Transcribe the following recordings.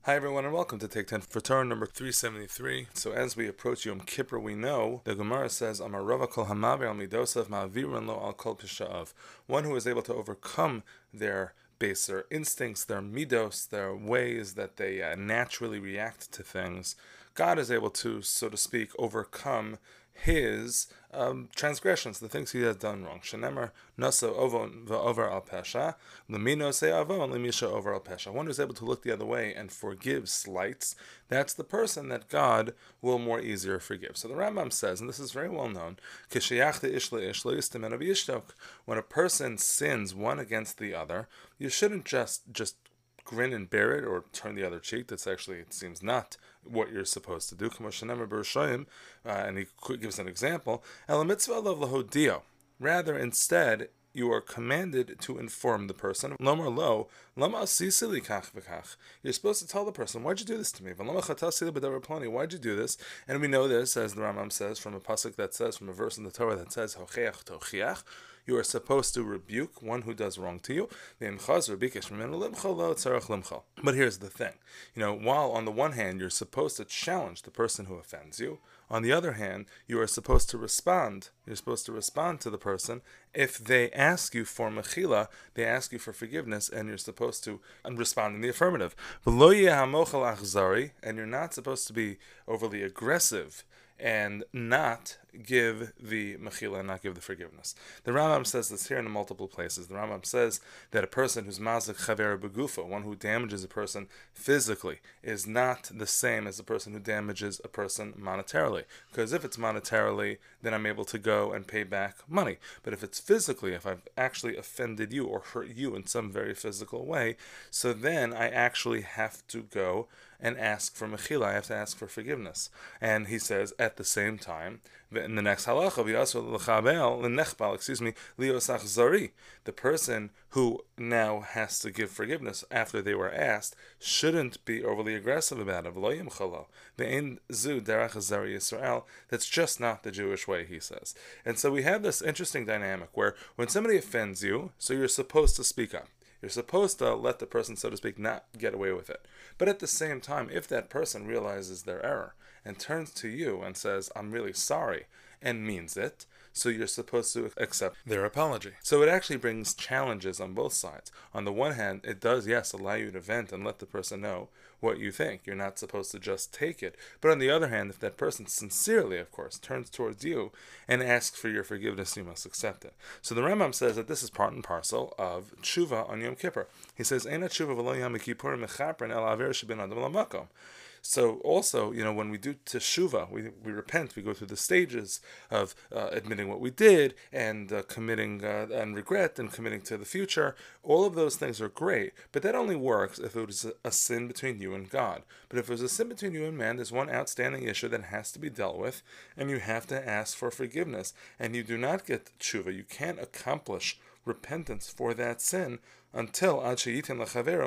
Hi everyone and welcome to Take 10 for Torah number 373. So as we approach Yom Kippur, we know the Gemara says, Amar Rava kol hamaver al midosav ma'aviran lo al kol pisha'av. One who is able to overcome their baser instincts, their midos, their ways that they naturally react to things. God is able to, so to speak, overcome his transgressions, the things he has done wrong. Shenemar nasa ovon over al pesha, lemino se avon lemisha over al pesha. One who is able to look the other way and forgive slights, that's the person that God will more easier forgive. So the Rambam says, and this is very well known, when a person sins one against the other, you shouldn't just grin and bear it or turn the other cheek. That's actually, it seems, not what you're supposed to do. And he gives an example. Rather, instead, you are commanded to inform the person. You're supposed to tell the person, why'd you do this to me? Why'd you do this? And we know this, as the Rambam says, from a pasuk that says, from a verse in the Torah that says, you are supposed to rebuke one who does wrong to you. But here's the thing. While on the one hand you're supposed to challenge the person who offends you, on the other hand, you are supposed to respond. You're supposed to respond to the person if they ask you for mechila, they ask you for forgiveness, and you're supposed to respond in the affirmative. And you're not supposed to be overly aggressive and not give the mechila and not give the forgiveness. The Rambam says this here in multiple places. The Rambam says that a person who's mazik chaver begufa, one who damages a person physically, is not the same as a person who damages a person monetarily. Because if it's monetarily, then I'm able to go and pay back money. But if it's physically, if I've actually offended you or hurt you in some very physical way, so then I actually have to go and ask for mechila. I have to ask for forgiveness. And he says, at the same time, in the next halacha, the person who now has to give forgiveness after they were asked shouldn't be overly aggressive about it. That's just not the Jewish way, he says. And so we have this interesting dynamic where when somebody offends you, so you're supposed to speak up. You're supposed to let the person, so to speak, not get away with it. But at the same time, if that person realizes their error and turns to you and says, I'm really sorry, and means it, so you're supposed to accept their apology. So it actually brings challenges on both sides. On the one hand, it does, yes, allow you to vent and let the person know what you think. You're not supposed to just take it. But on the other hand, if that person sincerely, of course, turns towards you and asks for your forgiveness, you must accept it. So the Rambam says that this is part and parcel of tshuva on Yom Kippur. He says, Eina tshuva v'lo yom kippur mechapren el aver shebin adam lamakom. So also, when we do teshuvah, we repent, we go through the stages of admitting what we did and committing and regret and committing to the future. All of those things are great, but that only works if it was a sin between you and God. But if it was a sin between you and man, there's one outstanding issue that has to be dealt with, and you have to ask for forgiveness. And you do not get teshuvah. You can't accomplish repentance for that sin until you got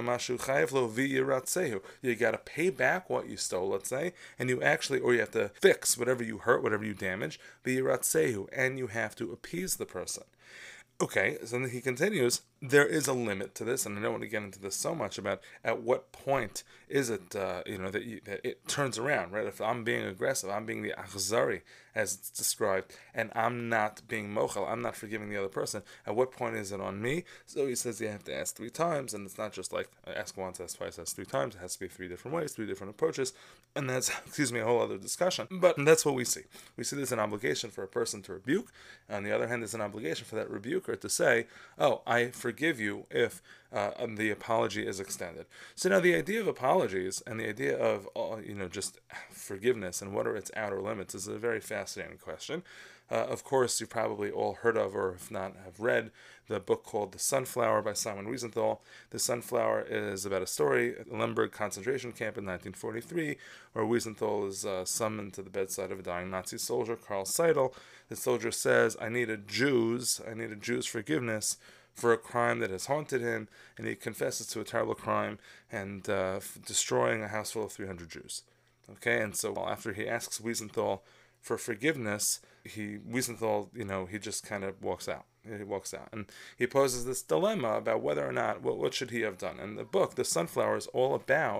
to pay back what you stole, let's say, and you have to fix whatever you hurt, whatever you damage, and you have to appease the person. Okay, so then he continues, there is a limit to this, and I don't want to get into this so much about at what point is it, that it turns around, right? If I'm being aggressive, I'm being the achzari, as it's described, and I'm not being mochel, I'm not forgiving the other person, at what point is it on me? So he says you have to ask 3 times, and it's not just like ask once, ask twice, ask 3 times, it has to be 3 different ways, 3 different approaches, and that's, a whole other discussion, but that's what we see. We see there's an obligation for a person to rebuke, on the other hand, there's an obligation for that rebuker to say, oh, I forgive you if the apology is extended. So now the idea of apologies and the idea of just forgiveness and what are its outer limits is a very fascinating question. Of course, you've probably all heard of, or if not, have read the book called The Sunflower by Simon Wiesenthal. The Sunflower is about a story at the Lemberg concentration camp in 1943, where Wiesenthal is summoned to the bedside of a dying Nazi soldier, Karl Seidel. The soldier says, I need a Jew's forgiveness for a crime that has haunted him, and he confesses to a terrible crime and destroying a house full of 300 Jews. Okay, and so after he asks Wiesenthal for forgiveness, Wiesenthal, he just kind of walks out. He walks out, and he poses this dilemma about whether or not, what should he have done. And the book, The Sunflower, is all about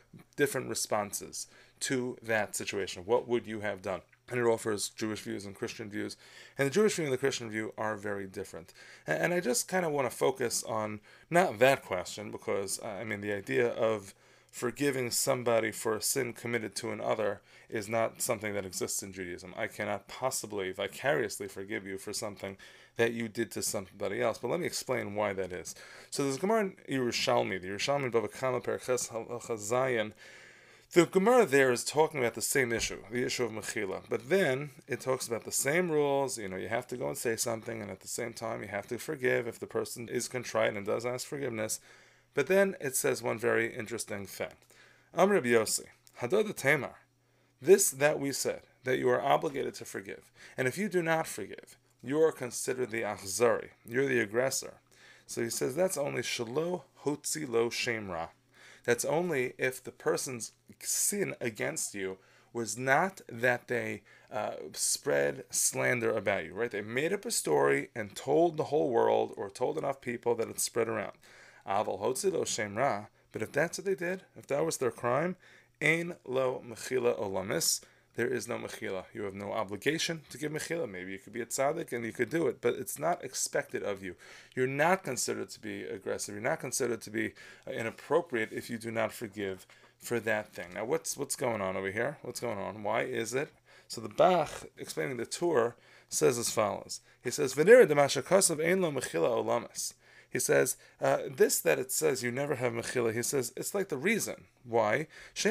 different responses to that situation. What would you have done? And it offers Jewish views and Christian views. And the Jewish view and the Christian view are very different. And I just kind of want to focus on not that question, because, the idea of forgiving somebody for a sin committed to another is not something that exists in Judaism. I cannot possibly vicariously forgive you for something that you did to somebody else. But let me explain why that is. So there's a Gemara in Yerushalmi, the Yerushalmi Bava Kama Perches Zayin. The Gemara there is talking about the same issue, the issue of Mechila. But then it talks about the same rules. You have to go and say something, and at the same time you have to forgive if the person is contrite and does ask forgiveness. But then it says one very interesting thing. Amr Rabbi Yossi, Hadod Tamar, this that we said, that you are obligated to forgive. And if you do not forgive, you are considered the achzari, you're the aggressor. So he says that's only shelo hotzi lo shem ra. That's only if the person's sin against you was not that they spread slander about you, right? They made up a story and told the whole world, or told enough people that it spread around. Aval hotzi lo shem ra. But if that's what they did, if that was their crime, ein lo mechila olamis, there is no mechila. You have no obligation to give mechila. Maybe you could be a tzaddik and you could do it, but it's not expected of you. You're not considered to be aggressive. You're not considered to be inappropriate if you do not forgive for that thing. Now, what's going on over here? What's going on? Why is it? So the Bach, explaining the Tur, says as follows. He says, "V'nira demashakasav ein lo mechila olamis." He says, this that it says you never have mechila, he says, it's like the reason. Why?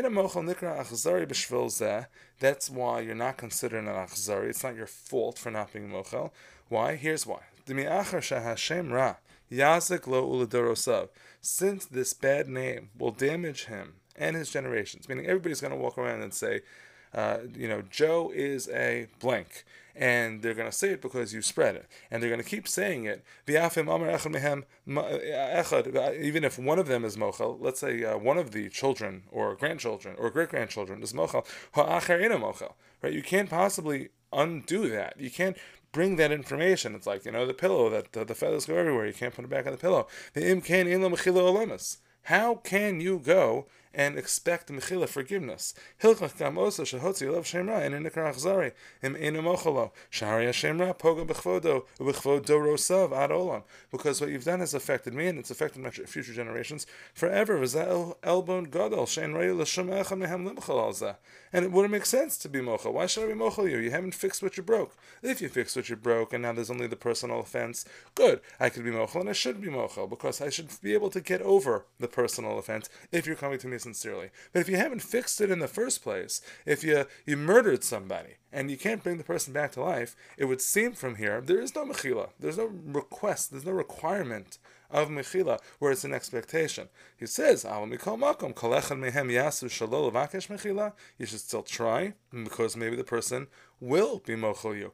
That's why you're not considered an achzari. It's not your fault for not being mochel. Why? Here's why. Since this bad name will damage him and his generations, meaning everybody's going to walk around and say, Joe is a blank. And they're going to say it because you spread it. And they're going to keep saying it. Even if one of them is mochel, let's say one of the children or grandchildren or great-grandchildren is mochel, right? You can't possibly undo that. You can't bring that information. It's like, the pillow, that the feathers go everywhere. You can't put it back on the pillow. How can you go and expect mechila forgiveness? Because what you've done has affected me, and it's affected my future generations forever. And it wouldn't make sense to be mochel. Why should I be mochel you? You haven't fixed what you broke. If you fix what you broke, and now there's only the personal offense, good. I could be mochel, and I should be mochel, because I should be able to get over the personal offense if you're coming to me sincerely. But if you haven't fixed it in the first place, if you murdered somebody and you can't bring the person back to life, it would seem from here there is no mechila. There's no request. There's no requirement of mechila where it's an expectation. He says, you should still try, because maybe the person will be mochel you.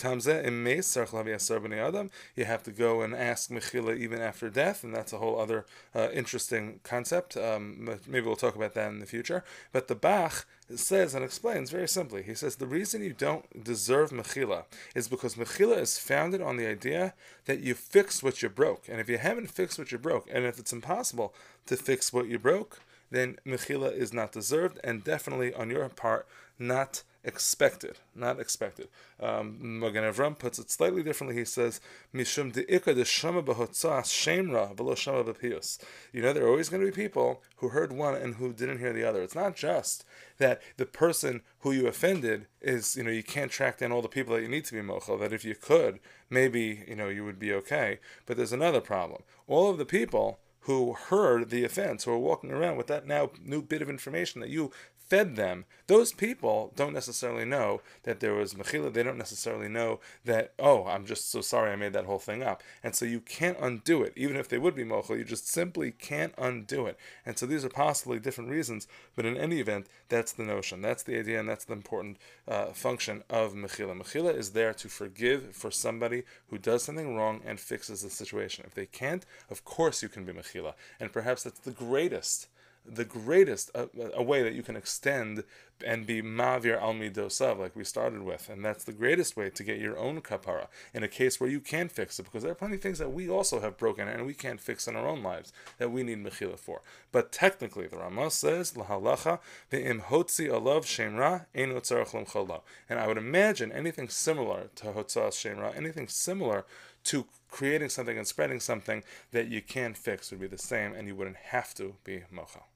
You have to go and ask mechila even after death, and that's a whole other interesting concept. Maybe we'll talk about that in the future. But the Bach says and explains very simply. He says the reason you don't deserve mechila is because mechila is founded on the idea that you fixed what you broke. And if you haven't fixed what you broke, and if it's impossible to fix what you broke, then mechila is not deserved, and definitely on your part not expected. Not expected. Magen Avram puts it slightly differently. He says, "Mishum de'ika deshama b'hotzas shemra v'lo shama b'pius." There are always going to be people who heard one and who didn't hear the other. It's not just that the person who you offended is, you can't track down all the people that you need to be mochel. That if you could, maybe, you would be okay. But there's another problem. All of the people who heard the offense, who are walking around with that now new bit of information that you fed them, those people don't necessarily know that there was mechila. They don't necessarily know that, I'm just so sorry I made that whole thing up. And so you can't undo it. Even if they would be mochel, you just simply can't undo it. And so these are possibly different reasons, but in any event, that's the notion. That's the idea, and that's the important function of mechila. Mechila is there to forgive for somebody who does something wrong and fixes the situation. If they can't, of course you can be mechila. And perhaps that's the greatest the greatest, a way that you can extend and be mavir al midosav, like we started with, and that's the greatest way to get your own kapara in a case where you can fix it, because there are plenty of things that we also have broken and we can't fix in our own lives that we need mechila for. But technically, the Ramah says lahalacha ve'im hotzi alav shemra ein otzarach lemcholo, and I would imagine anything similar to hotzas shemra, anything similar to creating something and spreading something that you can fix would be the same, and you wouldn't have to be mocha.